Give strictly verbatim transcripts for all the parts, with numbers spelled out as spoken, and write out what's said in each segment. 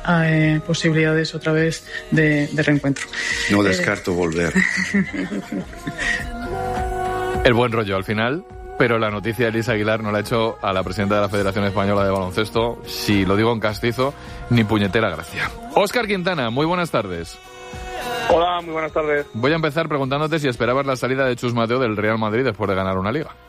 eh, posibilidades otra vez de, de reencuentro. No descarto eh... volver. El buen rollo al final, pero la noticia de Elisa Aguilar no la ha hecho a la presidenta de la Federación Española de Baloncesto, si lo digo en castizo, ni puñetera gracia. Óscar Quintana, muy buenas tardes. Hola, muy buenas tardes. Voy a empezar preguntándote si esperabas la salida de Chus Mateo del Real Madrid después de ganar una liga.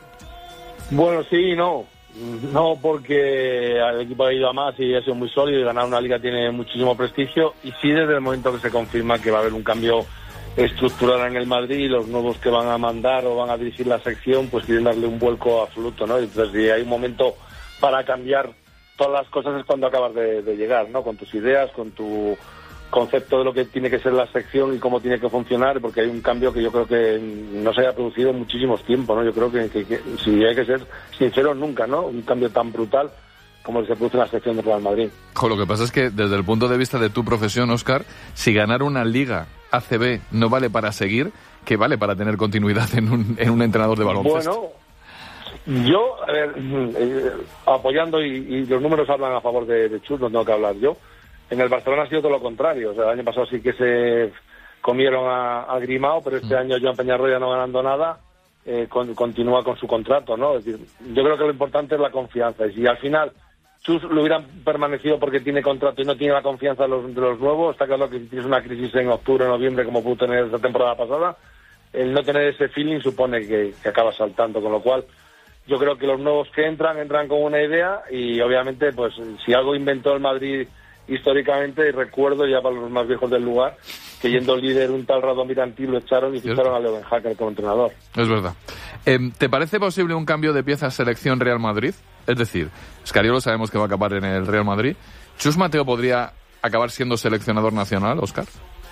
Bueno, sí y no. No, porque el equipo ha ido a más y ha sido muy sólido y ganar una liga tiene muchísimo prestigio. Y sí, desde el momento que se confirma que va a haber un cambio estructural en el Madrid y los nuevos que van a mandar o van a dirigir la sección, pues quieren darle un vuelco absoluto, ¿no? Entonces, si hay un momento para cambiar todas las cosas es cuando acabas de, de llegar, ¿no? Con tus ideas, con tu concepto de lo que tiene que ser la sección y cómo tiene que funcionar, porque hay un cambio que yo creo que no se haya producido en muchísimos tiempos, ¿no? Yo creo que, que, que si hay que ser sinceros, nunca, ¿no? Un cambio tan brutal como el que se produce en la sección del Real Madrid. Jo, lo que pasa es que desde el punto de vista de tu profesión, Óscar, si ganar una liga A C B no vale para seguir, ¿qué vale para tener continuidad en un, en un entrenador de baloncesto? Bueno, yo, a ver, eh, apoyando y, y los números hablan a favor de, de Chus, no tengo que hablar yo. En el Barcelona ha sido todo lo contrario. O sea, el año pasado sí que se comieron a, a Grimao, pero este mm. año Joan Peñarroya no ganando nada, eh, con, continúa con su contrato, ¿no? Es decir, yo creo que lo importante es la confianza. Y si al final Chus lo hubieran permanecido porque tiene contrato y no tiene la confianza de los, de los nuevos, está claro que si tienes una crisis en octubre, noviembre, como pudo tener esta temporada pasada, el no tener ese feeling supone que, que acaba saltando, con lo cual yo creo que los nuevos que entran, entran con una idea y obviamente, pues si algo inventó el Madrid históricamente, y recuerdo ya para los más viejos del lugar, que yendo líder un tal Radomir Antí lo echaron y ficharon a Leo Hacker como entrenador. Es verdad. Eh, ¿Te parece posible un cambio de piezas selección Real Madrid? Es decir, Scariolo sabemos que va a acabar en el Real Madrid. ¿Chus Mateo podría acabar siendo seleccionador nacional, Óscar?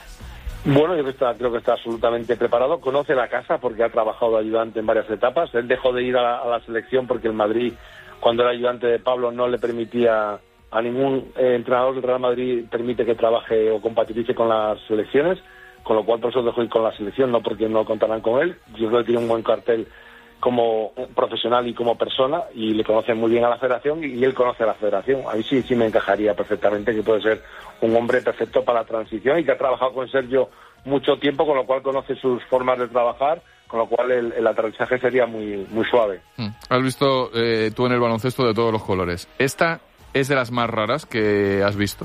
Bueno, yo creo que, está, creo que está absolutamente preparado. Conoce la casa porque ha trabajado de ayudante en varias etapas. Él dejó de ir a la, a la selección porque el Madrid, cuando era ayudante de Pablo, no le permitía a ningún eh, entrenador del Real Madrid permite que trabaje o compatibilice con las selecciones, con lo cual por eso dejó ir con la selección, no porque no contarán con él. Yo creo que tiene un buen cartel como profesional y como persona y le conoce muy bien a la federación y él conoce a la federación. Ahí sí, sí me encajaría perfectamente que puede ser un hombre perfecto para la transición y que ha trabajado con Sergio mucho tiempo, con lo cual conoce sus formas de trabajar, con lo cual el, el aterrizaje sería muy, muy suave. Mm. Has visto eh, tú en el baloncesto de todos los colores. ¿Esta es de las más raras que has visto?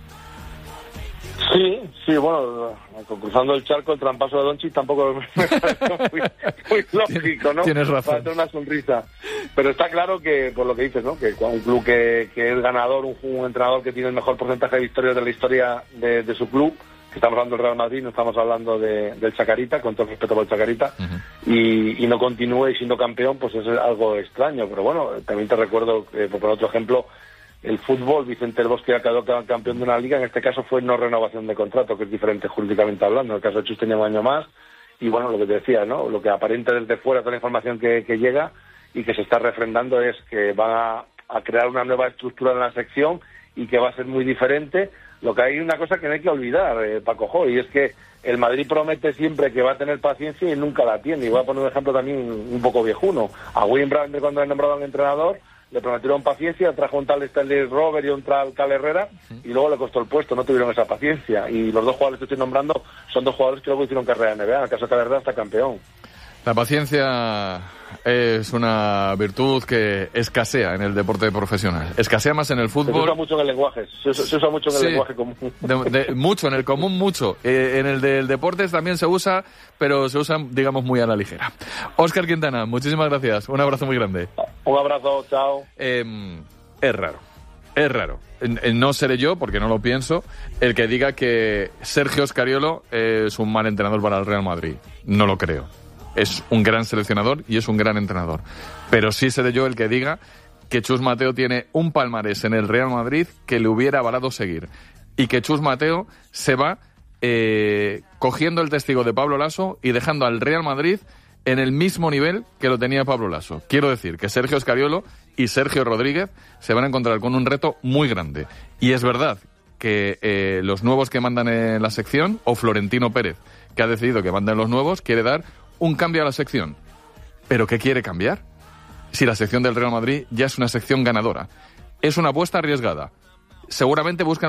Sí, sí, bueno, cruzando el charco, el trampaso de Doncic tampoco me parece muy, muy lógico, ¿no? Tienes razón. Para hacer una sonrisa. Pero está claro que, por lo que dices, ¿no? Que un club que, que es ganador, un, un entrenador que tiene el mejor porcentaje de victorias de la historia de, de su club, que estamos hablando del Real Madrid, no estamos hablando de, del Chacarita, con todo el respeto por el Chacarita, uh-huh. y, y no continúe siendo campeón, pues es algo extraño. Pero bueno, también te recuerdo, eh, por otro ejemplo, el fútbol, Vicente del Bosque ha quedado campeón de una liga, en este caso fue no renovación de contrato, que es diferente jurídicamente hablando. En el caso de Chus tenía un año más, y bueno, lo que te decía, ¿no? Lo que aparenta desde fuera, toda la información que, que llega y que se está refrendando es que van a, a crear una nueva estructura en la sección y que va a ser muy diferente. Lo que hay una cosa que no hay que olvidar, eh, Paco Jo, y es que el Madrid promete siempre que va a tener paciencia y nunca la tiene. Y voy a poner un ejemplo también un poco viejuno. A William Brand, cuando le nombraron entrenador, le prometieron paciencia, trajo un tal Stanley Robert y un tal Cal Herrera, y luego le costó el puesto, no tuvieron esa paciencia. Y los dos jugadores que estoy nombrando son dos jugadores que luego hicieron carrera en N B A. En el caso de Cal Herrera está campeón. La paciencia es una virtud que escasea en el deporte profesional. Escasea más en el fútbol. Se usa mucho en el lenguaje. Se usa, se usa mucho en el sí, lenguaje común. De, de, mucho, en el común mucho. Eh, en el del deporte también se usa, pero se usa, digamos, muy a la ligera. Óscar Quintana, muchísimas gracias. Un abrazo muy grande. Un abrazo, chao. Eh, es raro. Es raro. No seré yo, porque no lo pienso, el que diga que Sergio Scariolo es un mal entrenador para el Real Madrid. No lo creo. Es un gran seleccionador y es un gran entrenador. Pero sí seré yo el que diga que Chus Mateo tiene un palmarés en el Real Madrid que le hubiera avalado seguir. Y que Chus Mateo se va eh, cogiendo el testigo de Pablo Laso y dejando al Real Madrid en el mismo nivel que lo tenía Pablo Laso. Quiero decir que Sergio Scariolo y Sergio Rodríguez se van a encontrar con un reto muy grande. Y es verdad que eh, los nuevos que mandan en la sección, o Florentino Pérez, que ha decidido que manden los nuevos, quiere dar un cambio a la sección. ¿Pero qué quiere cambiar? Si la sección del Real Madrid ya es una sección ganadora. Es una apuesta arriesgada. Seguramente buscan